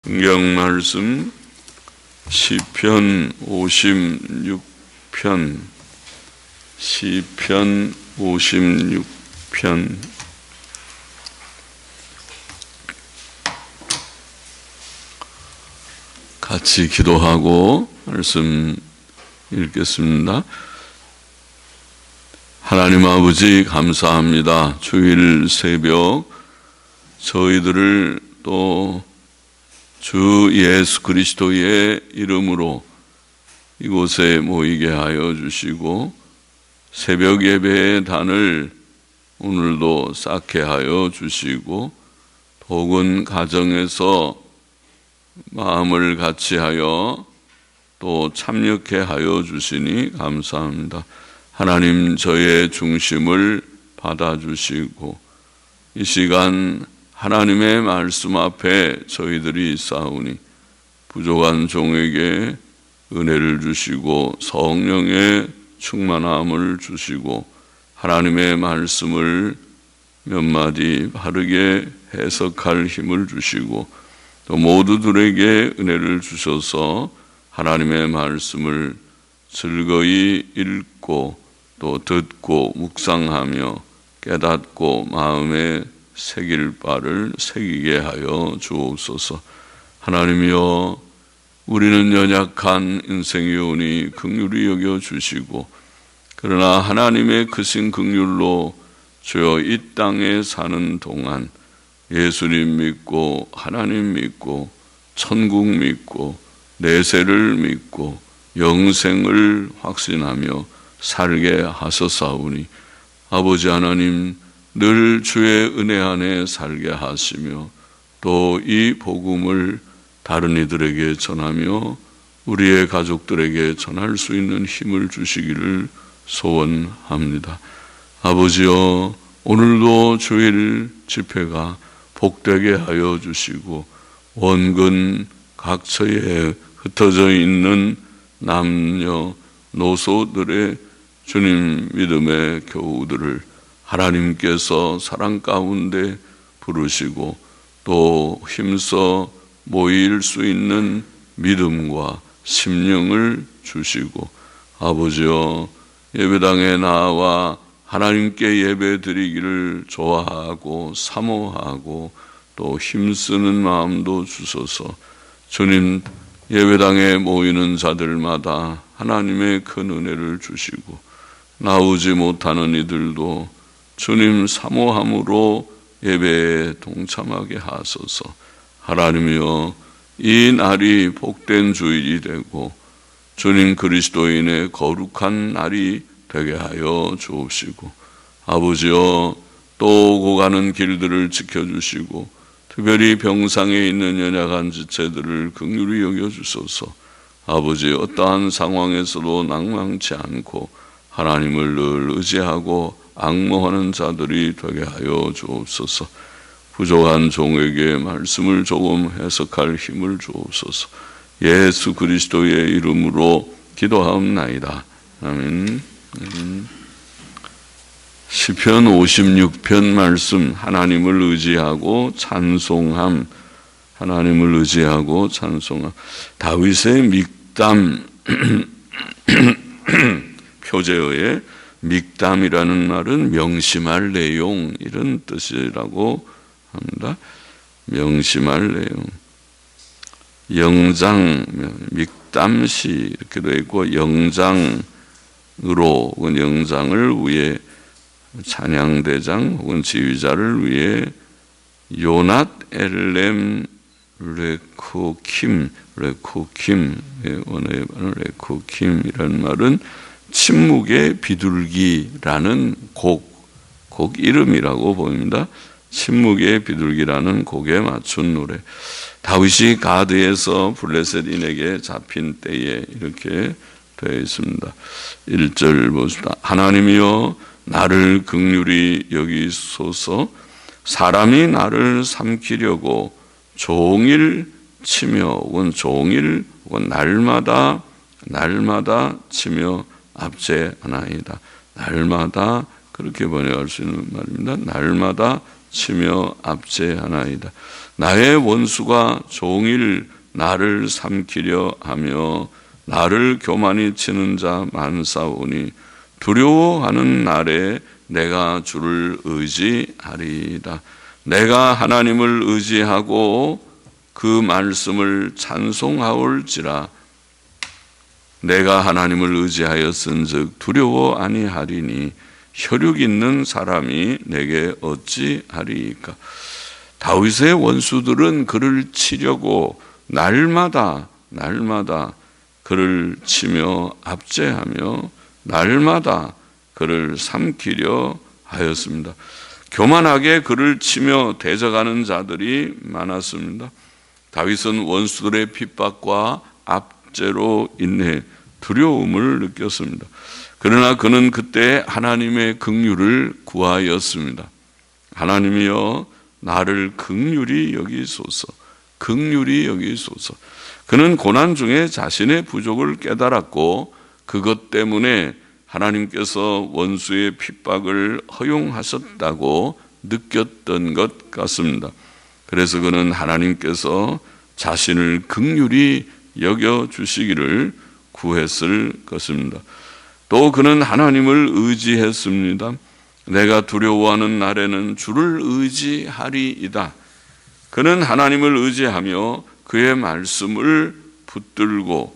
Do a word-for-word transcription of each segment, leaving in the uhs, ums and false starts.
성경 말씀 시편 오십육 편 시편 오십육 편 같이 기도하고 말씀 읽겠습니다. 하나님 아버지 감사합니다. 주일 새벽 저희들을 또 주 예수 그리스도의 이름으로 이곳에 모이게 하여 주시고 새벽 예배의 단을 오늘도 쌓게 하여 주시고 혹은 가정에서 마음을 같이 하여 또 참여케 하여 주시니 감사합니다. 하나님 저의 중심을 받아주시고 이 시간 하나님의 말씀 앞에 저희들이 싸우니 부족한 종에게 은혜를 주시고 성령의 충만함을 주시고 하나님의 말씀을 몇 마디 바르게 해석할 힘을 주시고 또 모두들에게 은혜를 주셔서 하나님의 말씀을 즐거이 읽고 또 듣고 묵상하며 깨닫고 마음에 새길 바를 새기게 하여 주옵소서. 하나님이여 우리는 연약한 인생이 오니 긍휼히 여겨 주시고 그러나 하나님의 크신 긍휼로 주여 이 땅에 사는 동안 예수님 믿고 하나님 믿고 천국 믿고 내세를 믿고 영생을 확신하며 살게 하소사오니 아버지 하나님 늘 주의 은혜 안에 살게 하시며 또 이 복음을 다른 이들에게 전하며 우리의 가족들에게 전할 수 있는 힘을 주시기를 소원합니다. 아버지여 오늘도 주일 집회가 복되게 하여 주시고 원근 각처에 흩어져 있는 남녀 노소들의 주님 믿음의 교우들을 하나님께서 사랑 가운데 부르시고 또 힘써 모일 수 있는 믿음과 심령을 주시고 아버지여 예배당에 나와 하나님께 예배 드리기를 좋아하고 사모하고 또 힘쓰는 마음도 주소서. 주님 예배당에 모이는 자들마다 하나님의 큰 은혜를 주시고 나오지 못하는 이들도 주님 사모함으로 예배에 동참하게 하소서. 하나님이여 이 날이 복된 주일이 되고 주님 그리스도인의 거룩한 날이 되게 하여 주옵시고 아버지여 또 오고 가는 길들을 지켜주시고 특별히 병상에 있는 연약한 지체들을 긍휼히 여겨주소서. 아버지 어떠한 상황에서도 낭망치 않고 하나님을 늘 의지하고 앙모하는 자들이 되게 하여 주옵소서. 부족한 종에게 말씀을 조금 해석할 힘을 주옵소서. 예수 그리스도의 이름으로 기도하옵나이다. 아멘. 시편 오십육 편 말씀 하나님을 의지하고 찬송함 하나님을 의지하고 찬송함 다윗의 믹담 표제어의 믹담이라는 말은 명심할 내용 이런 뜻이라고 합니다. 명심할 내용 영장 믹담시 이렇게 되어 있고 영장으로 혹은 영장을 위해 찬양대장 혹은 지휘자를 위해 요낫 엘렘 레코킴 레코킴 원어의 말은 레코킴이라는 말은 침묵의 비둘기라는 곡, 곡 이름이라고 보입니다. 침묵의 비둘기라는 곡에 맞춘 노래. 다윗이 가드에서 블레셋인에게 잡힌 때에 이렇게 되어 있습니다. 일 절 보십시다. 하나님이여 나를 긍휼히 여기소서. 사람이 나를 삼키려고 종일 치며 혹은 종일 혹은 날마다 날마다 치며 압제하나이다. 날마다 그렇게 번역할 수 있는 말입니다. 날마다 치며 압제하나이다. 나의 원수가 종일 나를 삼키려 하며 나를 교만히 치는 자 많사오니 두려워하는 날에 내가 주를 의지하리이다. 내가 하나님을 의지하고 그 말씀을 찬송하올지라. 내가 하나님을 의지하였은즉 두려워 아니하리니 혈육 있는 사람이 내게 어찌하리이까. 다윗의 원수들은 그를 치려고 날마다 날마다 그를 치며 압제하며 날마다 그를 삼키려 하였습니다. 교만하게 그를 치며 대적하는 자들이 많았습니다. 다윗은 원수들의 핍박과 압제로 인해 두려움을 느꼈습니다. 그러나 그는 그때 하나님의 긍휼을 구하였습니다. 하나님이여 나를 긍휼히 여기소서, 긍휼히 여기소서. 그는 고난 중에 자신의 부족을 깨달았고 그것 때문에 하나님께서 원수의 핍박을 허용하셨다고 느꼈던 것 같습니다. 그래서 그는 하나님께서 자신을 긍휼히 여겨주시기를 구했을 것입니다. 또 그는 하나님을 의지했습니다. 내가 두려워하는 날에는 주를 의지하리이다. 그는 하나님을 의지하며 그의 말씀을 붙들고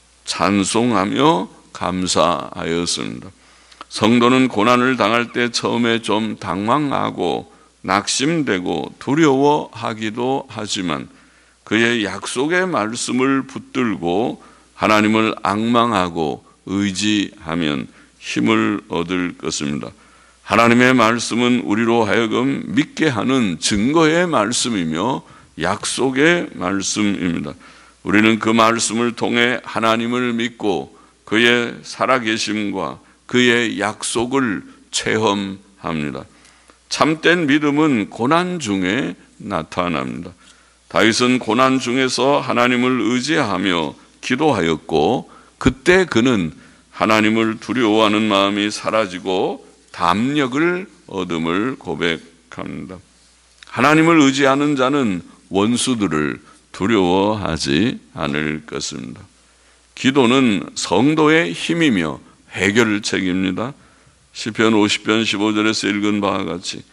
찬송하며 감사하였습니다. 성도는 고난을 당할 때 처음에 좀 당황하고 낙심되고 두려워하기도 하지만 그의 약속의 말씀을 붙들고 하나님을 앙망하고 의지하면 힘을 얻을 것입니다. 하나님의 말씀은 우리로 하여금 믿게 하는 증거의 말씀이며 약속의 말씀입니다. 우리는 그 말씀을 통해 하나님을 믿고 그의 살아계심과 그의 약속을 체험합니다. 참된 믿음은 고난 중에 나타납니다. 다윗은 고난 중에서 하나님을 의지하며 기도하였고 그때 그는 하나님을 두려워하는 마음이 사라지고 담력을 얻음을 고백합니다. 하나님을 의지하는 자는 원수들을 두려워하지 않을 것입니다. 기도는 성도의 힘이며 해결책입니다. 시편 오십 편 십오 절에서 읽은 바와 같이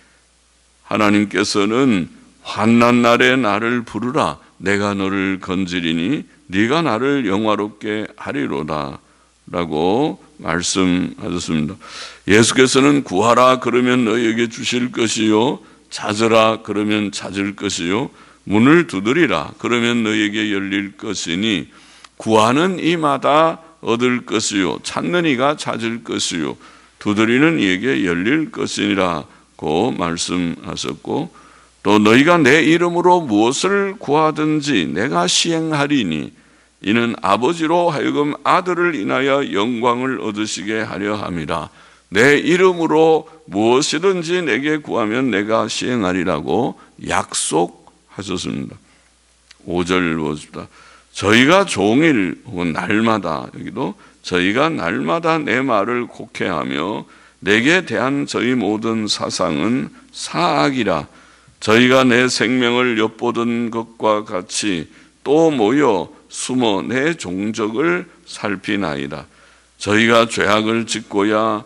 하나님께서는 환난 날에 나를 부르라. 내가 너를 건지리니 네가 나를 영화롭게 하리로다 라고 말씀하셨습니다. 예수께서는 구하라 그러면 너희에게 주실 것이요 찾으라 그러면 찾을 것이요 문을 두드리라 그러면 너희에게 열릴 것이니 구하는 이마다 얻을 것이요 찾는 이가 찾을 것이요 두드리는 이에게 열릴 것이니라고 말씀하셨고 또 너희가 내 이름으로 무엇을 구하든지 내가 시행하리니 이는 아버지로 하여금 아들을 인하여 영광을 얻으시게 하려 함이라. 내 이름으로 무엇이든지 내게 구하면 내가 시행하리라고 약속하셨습니다. 오 절 보십시다. 저희가 종일 혹은 날마다 여기도 저희가 날마다 내 말을 곡해하며 내게 대한 저희 모든 사상은 사악이라. 저희가 내 생명을 엿보던 것과 같이 또 모여 숨어 내 종적을 살피나이다. 저희가 죄악을 짓고야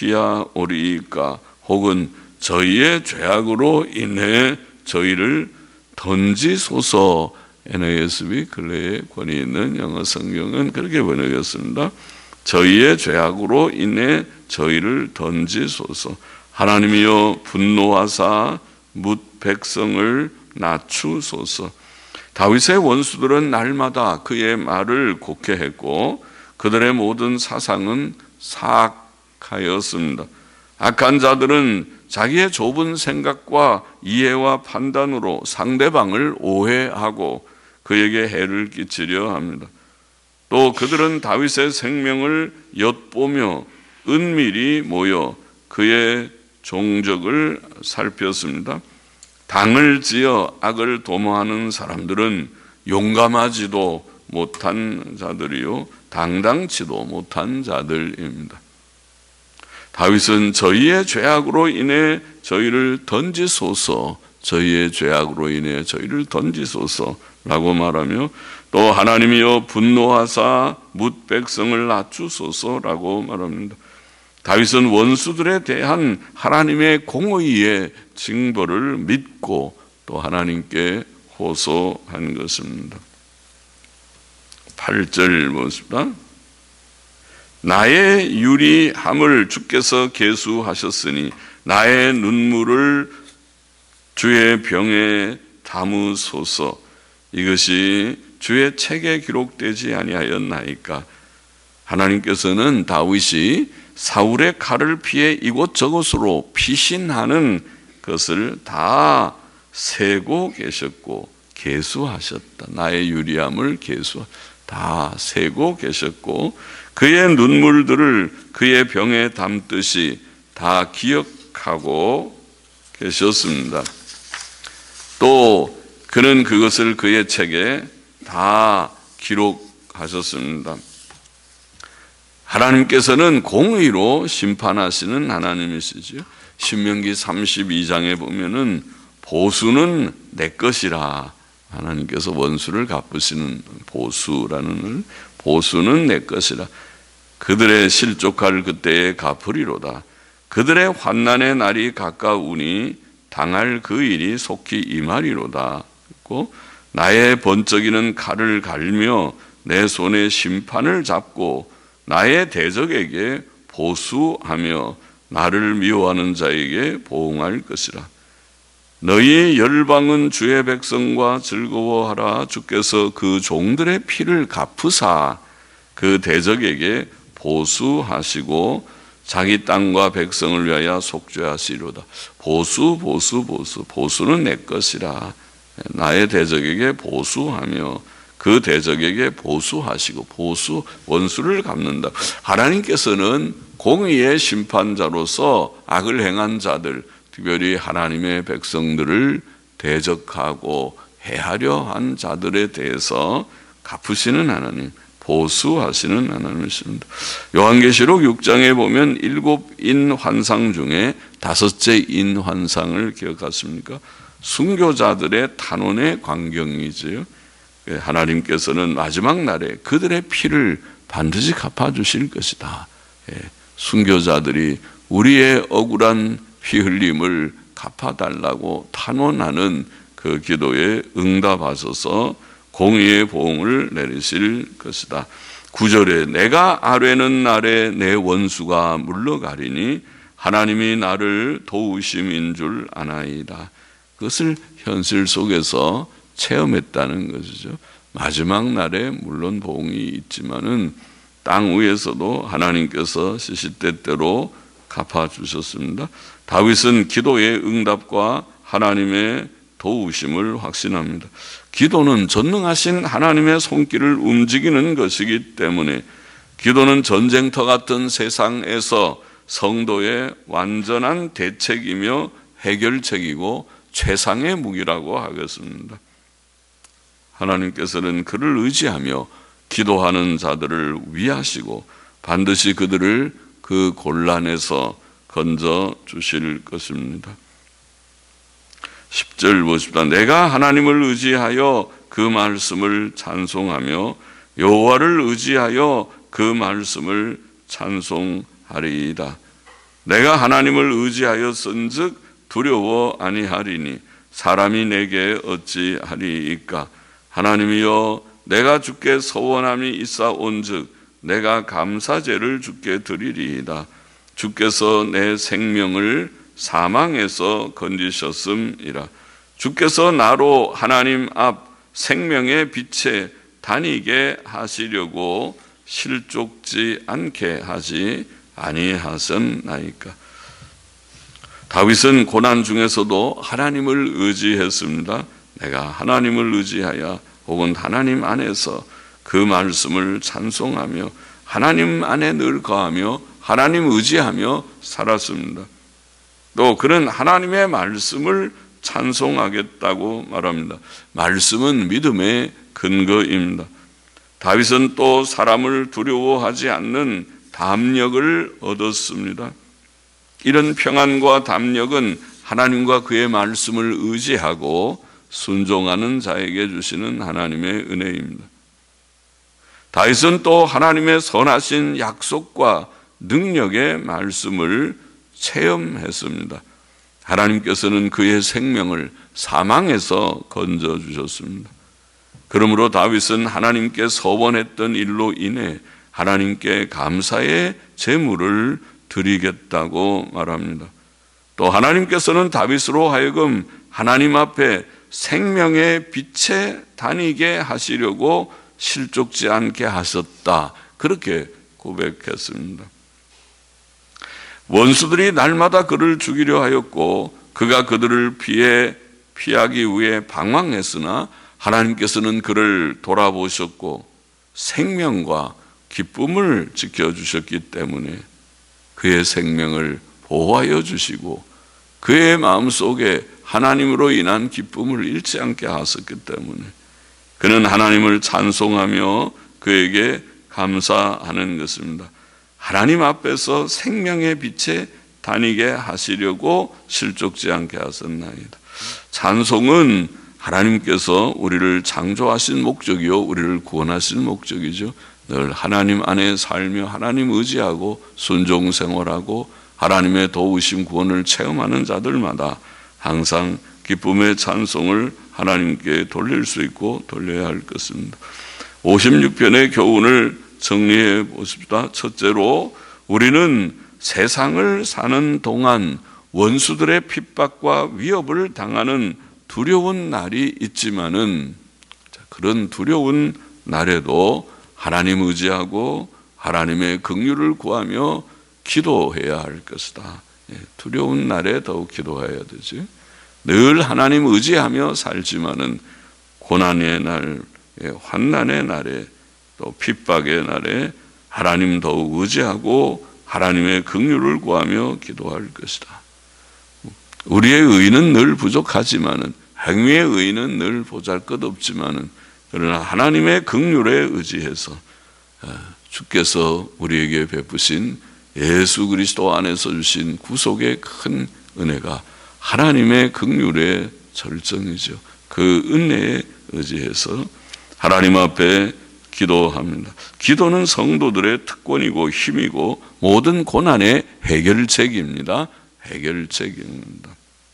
피하오리이까 혹은 저희의 죄악으로 인해 저희를 던지소서. 엔에이에스비 근래에 권위 있는 영어 성경은 그렇게 번역했습니다. 저희의 죄악으로 인해 저희를 던지소서. 하나님이여 분노하사 뭇 백성을 낮추소서. 다윗의 원수들은 날마다 그의 말을 곡해했고 그들의 모든 사상은 사악하였습니다. 악한 자들은 자기의 좁은 생각과 이해와 판단으로 상대방을 오해하고 그에게 해를 끼치려 합니다. 또 그들은 다윗의 생명을 엿보며 은밀히 모여 그의 종적을 살폈습니다. 당을 지어 악을 도모하는 사람들은 용감하지도 못한 자들이요 당당치도 못한 자들입니다. 다윗은 저희의 죄악으로 인해 저희를 던지소서, 저희의 죄악으로 인해 저희를 던지소서라고 말하며, 또 하나님이여 분노하사 뭇 백성을 낮추소서라고 말합니다. 다윗은 원수들에 대한 하나님의 공의의 징벌을 믿고 또 하나님께 호소한 것입니다. 팔 절 보십니다. 나의 유리함을 주께서 계수하셨으니 나의 눈물을 주의 병에 담으소서. 이것이 주의 책에 기록되지 아니하였나이까. 하나님께서는 다윗이 사울의 칼을 피해 이곳저곳으로 피신하는 것을 다 세고 계셨고 계수하셨다. 나의 유리함을 계수 다 세고 계셨고 그의 눈물들을 그의 병에 담듯이 다 기억하고 계셨습니다. 또 그는 그것을 그의 책에 다 기록하셨습니다. 하나님께서는 공의로 심판하시는 하나님이시죠. 신명기 삼십이 장에 보면은 보수는 내 것이라, 하나님께서 원수를 갚으시는 보수라는, 보수는 내 것이라. 그들의 실족할 그때에 갚으리로다. 그들의 환난의 날이 가까우니 당할 그 일이 속히 임하리로다. 나의 번쩍이는 칼을 갈며 내 손에 심판을 잡고 나의 대적에게 보수하며 나를 미워하는 자에게 보응할 것이라. 너희 열방은 주의 백성과 즐거워하라. 주께서 그 종들의 피를 갚으사 그 대적에게 보수하시고 자기 땅과 백성을 위하여 속죄하시리로다. 보수 보수 보수 보수는 내 것이라. 나의 대적에게 보수하며 그 대적에게 보수하시고, 보수, 원수를 갚는다. 하나님께서는 공의의 심판자로서 악을 행한 자들, 특별히 하나님의 백성들을 대적하고 해하려 한 자들에 대해서 갚으시는 하나님, 보수하시는 하나님이십니다. 요한계시록 육 장에 보면 일곱 인 환상 중에 다섯째 인 환상을 기억하십니까? 순교자들의 탄원의 광경이지요. 하나님께서는 마지막 날에 그들의 피를 반드시 갚아주실 것이다. 순교자들이 우리의 억울한 피 흘림을 갚아달라고 탄원하는 그 기도에 응답하셔서 공의의 보응을 내리실 것이다. 구 절에 내가 아뢰는 날에 내 원수가 물러가리니 하나님이 나를 도우심인 줄 아나이다. 그것을 현실 속에서 체험했다는 것이죠. 마지막 날에 물론 보응이 있지만은 땅 위에서도 하나님께서 시시때때로 갚아주셨습니다. 다윗은 기도의 응답과 하나님의 도우심을 확신합니다. 기도는 전능하신 하나님의 손길을 움직이는 것이기 때문에 기도는 전쟁터 같은 세상에서 성도의 완전한 대책이며 해결책이고 최상의 무기라고 하겠습니다. 하나님께서는 그를 의지하며 기도하는 자들을 위하시고 반드시 그들을 그 곤란에서 건져 주실 것입니다. 십 절 보십시다. 내가 하나님을 의지하여 그 말씀을 찬송하며 여호와를 의지하여 그 말씀을 찬송하리이다. 내가 하나님을 의지하여 쓴즉 두려워 아니하리니 사람이 내게 어찌하리이까. 하나님이여 내가 주께 서원함이 있사온즉 내가 감사제를 주께 드리리이다. 주께서 내 생명을 사망에서 건지셨음이라. 주께서 나로 하나님 앞 생명의 빛에 다니게 하시려고 실족지 않게 하지 아니하셨나이까. 다윗은 고난 중에서도 하나님을 의지했습니다. 내가 하나님을 의지하여 혹은 하나님 안에서 그 말씀을 찬송하며 하나님 안에 늘 거하며 하나님 의지하며 살았습니다. 또 그는 하나님의 말씀을 찬송하겠다고 말합니다. 말씀은 믿음의 근거입니다. 다윗은 또 사람을 두려워하지 않는 담력을 얻었습니다. 이런 평안과 담력은 하나님과 그의 말씀을 의지하고 순종하는 자에게 주시는 하나님의 은혜입니다. 다윗은 또 하나님의 선하신 약속과 능력의 말씀을 체험했습니다. 하나님께서는 그의 생명을 사망에서 건져주셨습니다. 그러므로 다윗은 하나님께 서원했던 일로 인해 하나님께 감사의 제물을 드리겠다고 말합니다. 또 하나님께서는 다윗으로 하여금 하나님 앞에 생명의 빛에 다니게 하시려고 실족지 않게 하셨다, 그렇게 고백했습니다. 원수들이 날마다 그를 죽이려 하였고 그가 그들을 피해 피하기 위해 방황했으나 하나님께서는 그를 돌아보셨고 생명과 기쁨을 지켜주셨기 때문에 그의 생명을 보호하여 주시고 그의 마음속에 하나님으로 인한 기쁨을 잃지 않게 하셨기 때문에 그는 하나님을 찬송하며 그에게 감사하는 것입니다. 하나님 앞에서 생명의 빛에 다니게 하시려고 실족지 않게 하셨나이다. 찬송은 하나님께서 우리를 창조하신 목적이요 우리를 구원하신 목적이죠. 늘 하나님 안에 살며 하나님 의지하고 순종 생활하고 하나님의 도우심 구원을 체험하는 자들마다 항상 기쁨의 찬송을 하나님께 돌릴 수 있고 돌려야 할 것입니다. 오십육 편의 교훈을 정리해 보십시다. 첫째로, 우리는 세상을 사는 동안 원수들의 핍박과 위협을 당하는 두려운 날이 있지만은 그런 두려운 날에도 하나님 의지하고 하나님의 긍휼을 구하며 기도해야 할 것이다. 두려운 날에 더욱 기도해야 되지. 늘 하나님 의지하며 살지만은 고난의 날, 환난의 날에 또 핍박의 날에 하나님 더욱 의지하고 하나님의 긍휼을 구하며 기도할 것이다. 우리의 의는 늘 부족하지만은 행위의 의는 늘 보잘것없지만은 그러나 하나님의 긍휼에 의지해서 주께서 우리에게 베푸신 예수 그리스도 안에서 주신 구속의 큰 은혜가 하나님의 긍휼의 절정이죠. 그 은혜에 의지해서 하나님 앞에 기도합니다. 기도는 성도들의 특권이고 힘이고 모든 고난의 해결책입니다. 해결책입니다.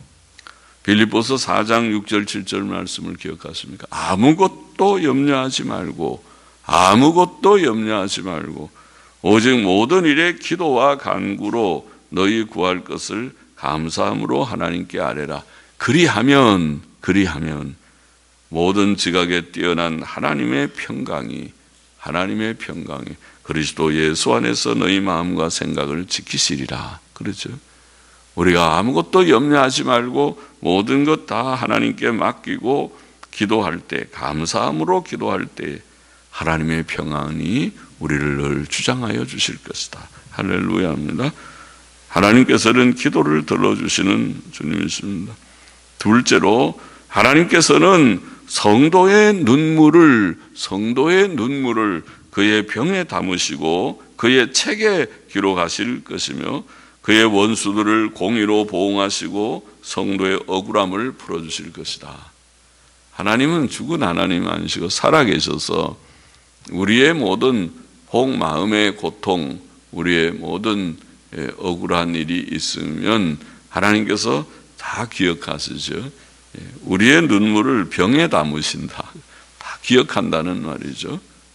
빌립보서 사 장 육 절 칠 절 말씀을 기억하십니까? 아무것도 염려하지 말고 아무것도 염려하지 말고 오직 모든 일에 기도와 간구로 너희 구할 것을 감사함으로 하나님께 아뢰라. 그리하면 그리하면 모든 지각에 뛰어난 하나님의 평강이 하나님의 평강이 그리스도 예수 안에서 너희 마음과 생각을 지키시리라. 그렇죠? 우리가 아무것도 염려하지 말고 모든 것 다 하나님께 맡기고 기도할 때, 감사함으로 기도할 때 하나님의 평안이 우리를 늘 주장하여 주실 것이다. 할렐루야입니다. 하나님께서는 기도를 들어주시는 주님이십니다. 둘째로, 하나님께서는 성도의 눈물을 성도의 눈물을 그의 병에 담으시고 그의 책에 기록하실 것이며 그의 원수들을 공의로 보응하시고 성도의 억울함을 풀어주실 것이다. 하나님은 죽은 하나님 아니시고 살아계셔서 우리의 모든 복, 마음의 고통, 우리의 모든 억울한 일이 있으면 하나님께서 다 기억하시죠. 우리의 눈물을 병에 담으신다. 다 기억한다는 말이죠.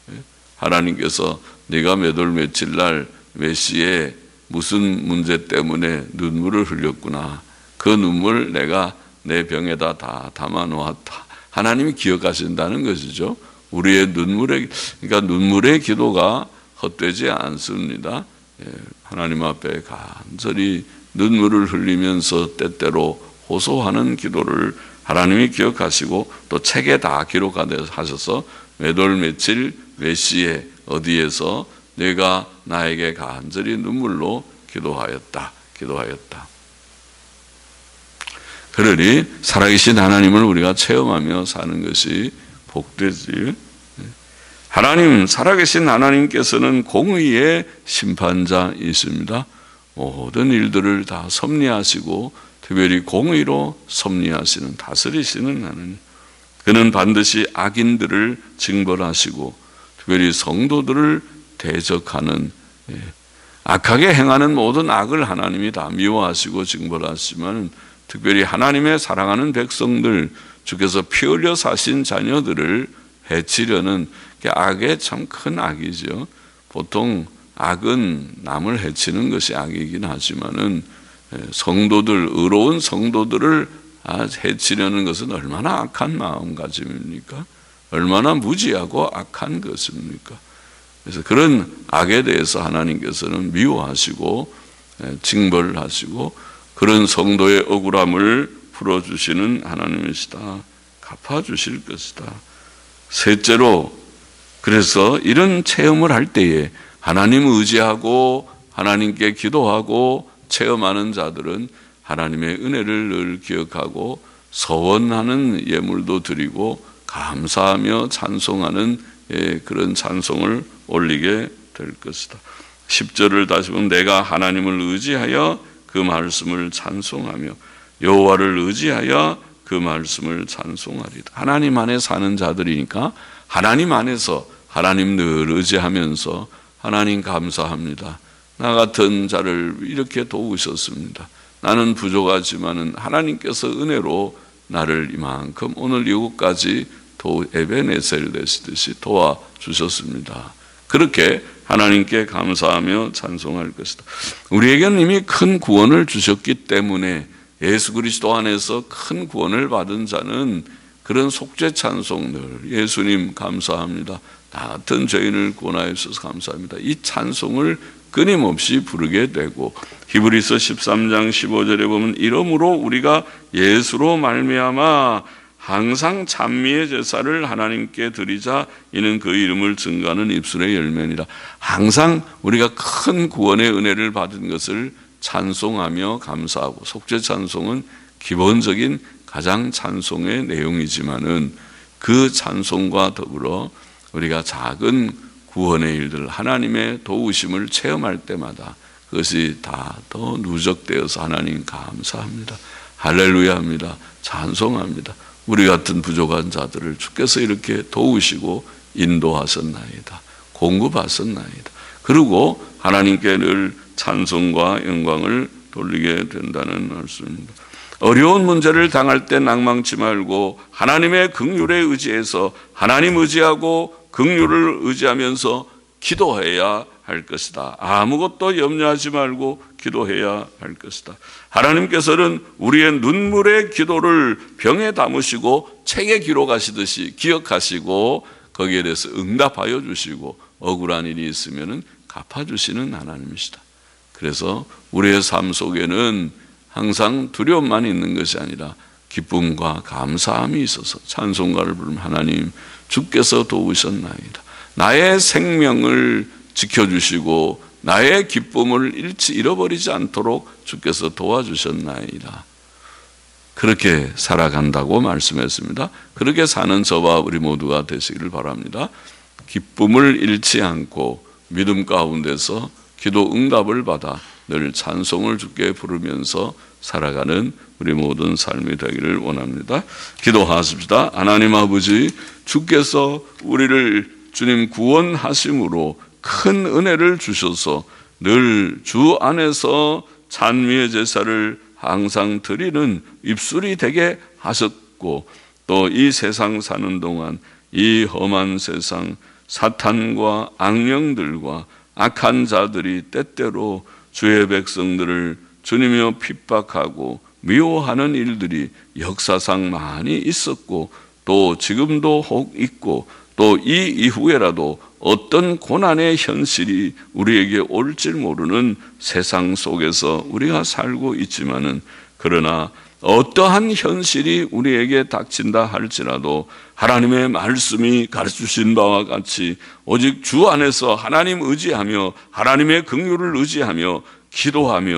하나님께서 네가 몇 월 며칠 날 몇 시에 무슨 문제 때문에 눈물을 흘렸구나. 그 눈물 내가 내 병에다 다 담아 놓았다. 하나님이 기억하신다는 것이죠. 우리의 눈물의, 그러니까 눈물의 기도가 헛되지 않습니다. 하나님 앞에 간절히 눈물을 흘리면서 때때로 호소하는 기도를 하나님이 기억하시고 또 책에 다 기록하셔서 몇 월 며칠 몇 시에 어디에서 내가 나에게 간절히 눈물로 기도하였다. 기도하였다. 그러니 살아계신 하나님을 우리가 체험하며 사는 것이 복되지. 하나님, 살아계신 하나님께서는 공의의 심판자이십니다. 모든 일들을 다 섭리하시고 특별히 공의로 섭리하시는 다스리시는 하나님. 그는 반드시 악인들을 징벌하시고 특별히 성도들을 대적하는, 예, 악하게 행하는 모든 악을 하나님이 다 미워하시고 징벌하시지만 특별히 하나님의 사랑하는 백성들, 주께서 피 흘려 사신 자녀들을 해치려는 악의 참 큰 악이죠. 보통 악은 남을 해치는 것이 악이긴 하지만은 성도들, 의로운 성도들을 해치려는 것은 얼마나 악한 마음가짐입니까? 얼마나 무지하고 악한 것입니까? 그래서 그런 악에 대해서 하나님께서는 미워하시고 징벌하시고 그런 성도의 억울함을 풀어주시는 하나님이시다. 갚아주실 것이다. 셋째로, 그래서 이런 체험을 할 때에 하나님 의지하고 하나님께 기도하고 체험하는 자들은 하나님의 은혜를 늘 기억하고 서원하는 예물도 드리고 감사하며 찬송하는 그런 찬송을 올리게 될 것이다. 십 절을 다시 보면 내가 하나님을 의지하여 그 말씀을 찬송하며 여호와를 의지하여 그 말씀을 찬송하리다. 하나님 안에 사는 자들이니까 하나님 안에서 하나님 늘 의지하면서 하나님 감사합니다. 나 같은 자를 이렇게 도우셨습니다. 나는 부족하지만은 하나님께서 은혜로 나를 이만큼 오늘 이곳까지 도 에베네셀 되시듯이 도와주셨습니다. 그렇게 하나님께 감사하며 찬송할 것이다. 우리에게는 이미 큰 구원을 주셨기 때문에 예수 그리스도 안에서 큰 구원을 받은 자는 그런 속죄 찬송들, 예수님 감사합니다. 나 같은 죄인을 구원하여 주셔서 감사합니다. 이 찬송을 끊임없이 부르게 되고 히브리서 십삼 장 십오 절에 보면 이러므로 우리가 예수로 말미암아 항상 찬미의 제사를 하나님께 드리자 이는 그 이름을 증거하는 입술의 열매니라. 항상 우리가 큰 구원의 은혜를 받은 것을 찬송하며 감사하고, 속죄 찬송은 기본적인 가장 찬송의 내용이지만은 그 찬송과 더불어 우리가 작은 구원의 일들, 하나님의 도우심을 체험할 때마다 그것이 다 더 누적되어서 하나님 감사합니다, 할렐루야 합니다, 찬송합니다. 우리 같은 부족한 자들을 주께서 이렇게 도우시고 인도하셨나이다, 공급하셨나이다. 그리고 하나님께 늘 찬송과 영광을 돌리게 된다는 말씀입니다. 어려운 문제를 당할 때 낭망치 말고 하나님의 긍휼에 의지해서 하나님 의지하고 긍휼을 의지하면서 기도해야 할 것이다. 아무것도 염려하지 말고 기도해야 할 것이다. 하나님께서는 우리의 눈물의 기도를 병에 담으시고 책에 기록하시듯이 기억하시고 거기에 대해서 응답하여 주시고 억울한 일이 있으면 갚아주시는 하나님이시다. 그래서 우리의 삶 속에는 항상 두려움만 있는 것이 아니라 기쁨과 감사함이 있어서 찬송가를 부르면 하나님 주께서 도우셨나이다. 나의 생명을 지켜주시고 나의 기쁨을 잃지 잃어버리지 않도록 주께서 도와주셨나이다. 그렇게 살아간다고 말씀했습니다. 그렇게 사는 저와 우리 모두가 되시기를 바랍니다. 기쁨을 잃지 않고 믿음 가운데서 기도 응답을 받아 늘 찬송을 주께 부르면서 살아가는 우리 모든 삶이 되기를 원합니다. 기도하십시다. 하나님 아버지, 주께서 우리를 주님 구원하심으로 큰 은혜를 주셔서 늘 주 안에서 찬미의 제사를 항상 드리는 입술이 되게 하셨고, 또 이 세상 사는 동안 이 험한 세상 사탄과 악령들과 악한 자들이 때때로 주의 백성들을 주님이여 핍박하고 미워하는 일들이 역사상 많이 있었고 또 지금도 혹 있고 또 이 이후에라도 어떤 고난의 현실이 우리에게 올지 모르는 세상 속에서 우리가 살고 있지만은, 그러나 어떠한 현실이 우리에게 닥친다 할지라도 하나님의 말씀이 가르쳐주신 바와 같이 오직 주 안에서 하나님 의지하며 하나님의 긍휼을 의지하며 기도하며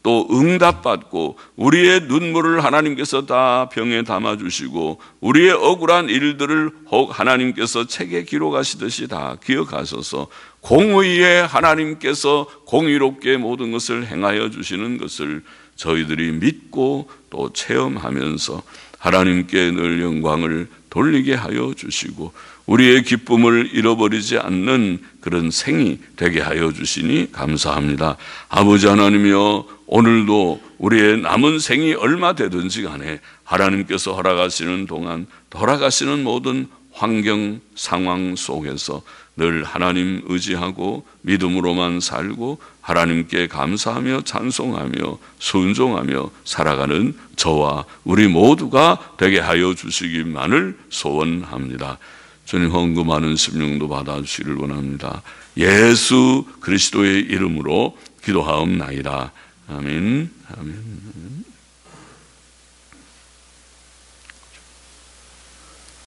또 응답받고 우리의 눈물을 하나님께서 다 병에 담아주시고 우리의 억울한 일들을 혹 하나님께서 책에 기록하시듯이 다 기억하셔서 공의에 하나님께서 공의롭게 모든 것을 행하여 주시는 것을 저희들이 믿고 또 체험하면서 하나님께 늘 영광을 돌리게 하여 주시고 우리의 기쁨을 잃어버리지 않는 그런 생이 되게 하여 주시니 감사합니다. 아버지 하나님이여, 오늘도 우리의 남은 생이 얼마 되든지 간에 하나님께서 허락하시는 동안 돌아가시는 모든 환경 상황 속에서 늘 하나님 의지하고 믿음으로만 살고 하나님께 감사하며 찬송하며 순종하며 살아가는 저와 우리 모두가 되게 하여 주시기만을 소원합니다. 주님, 헌금하는 심령도 받아주시기를 원합니다. 예수 그리스도의 이름으로 기도하옵나이다. 아멘. 아멘.